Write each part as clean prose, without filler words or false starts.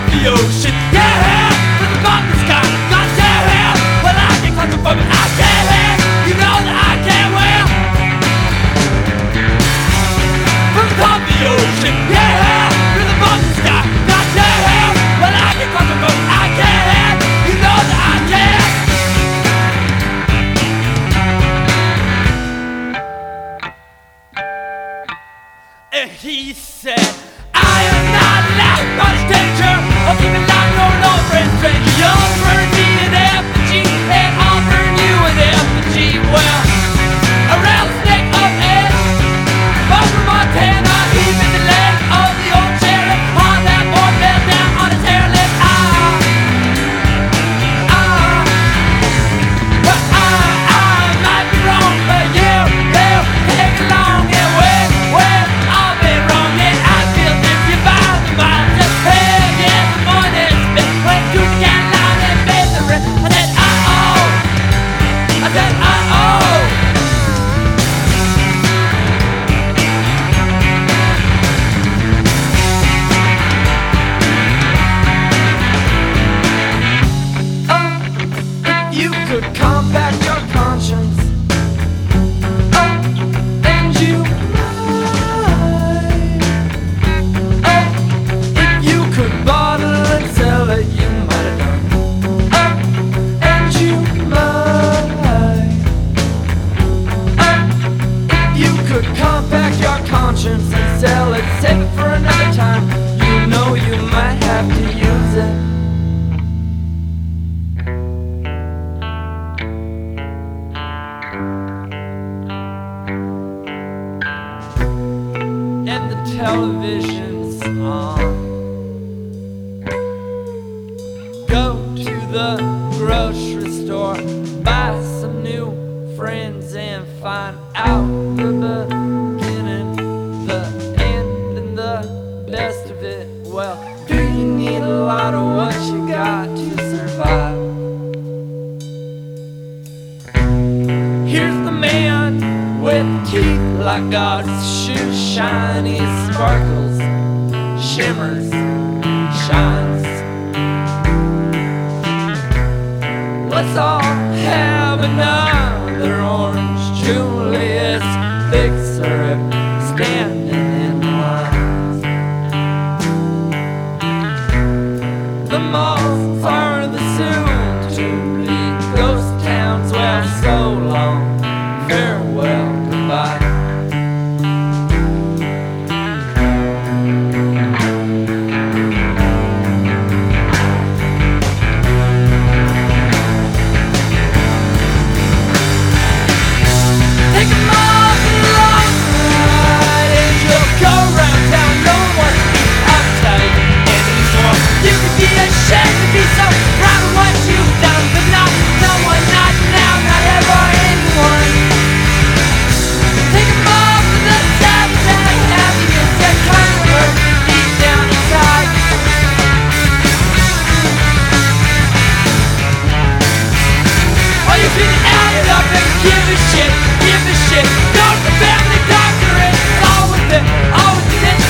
the ocean. Yeah, to the bottom of the sky. God damn, well I get closer from it. I can't, you know that I can't well. From the top of the ocean. Yeah, to the bottom of the sky. God damn, well I get closer from it. I can't, you know that I can't. And he said, I am not allowed by the danger of keeping life going over and stranger. You'll burn me an effigy, and I'll burn you an effigy. Well, a rattlesnake up and far from Montana, even the leg of the old sheriff on that boy fell down on his hair lip. I might be wrong, but you take along and well, I've been wrong, and I feel this you by the mile. Just hey, yeah, the morning spit when you can line and face the rest. I said, I said, if you could compact your conscience, and you might. If you could bottle and sell it, you might have done. And you might. If you could compact your conscience and sell it, save it for another time, you know you might have to use it. And the television's on. Go to the grocery store, buy some new friends, and find out the beginning, the end, and the best of it. Well, do you need a lot of what you got to survive? Here's the man with teeth like God's shoes, shiny sparkles, shimmers, shines. Let's all have another orange Julius thick syrup standing in lines. The malls are the soon-to-be ghost towns. Well, so long, farewell, goodbye. Take a long ride and you'll go round town. No one uptight anymore. You can be ashamed to be so proud of what you've done, but not no one, not now, not ever anyone. Take a ball for the sad happiness that kind of hurt deep down inside. Or you can add it up and give a shit, give a shit. Go to the family doctor and it's all with it, all with it,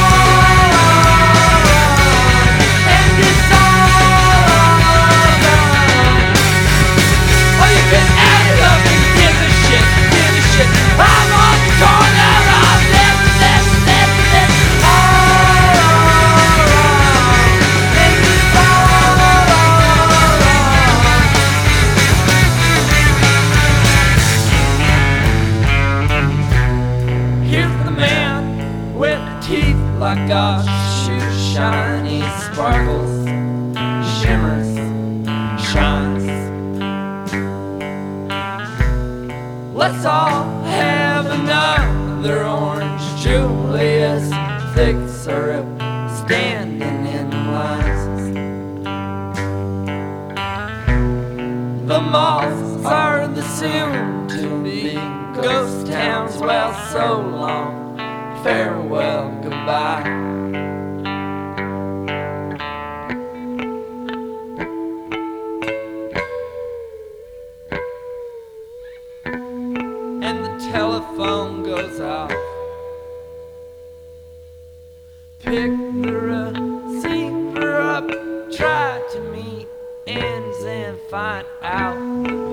all. And it's all gone. Or you can add it up and give a shit, give a shit. I'm on the corner of this, all. And it's all. Here's the man with teeth like God's shoes, shiny sparkles, shimmers, shines. Let's all have another orange Julius thick syrup standing in lines. The malls are the soon-to-be ghost towns. Well, so long, farewell, goodbye. And the telephone goes off. Pick the receiver up ends and find out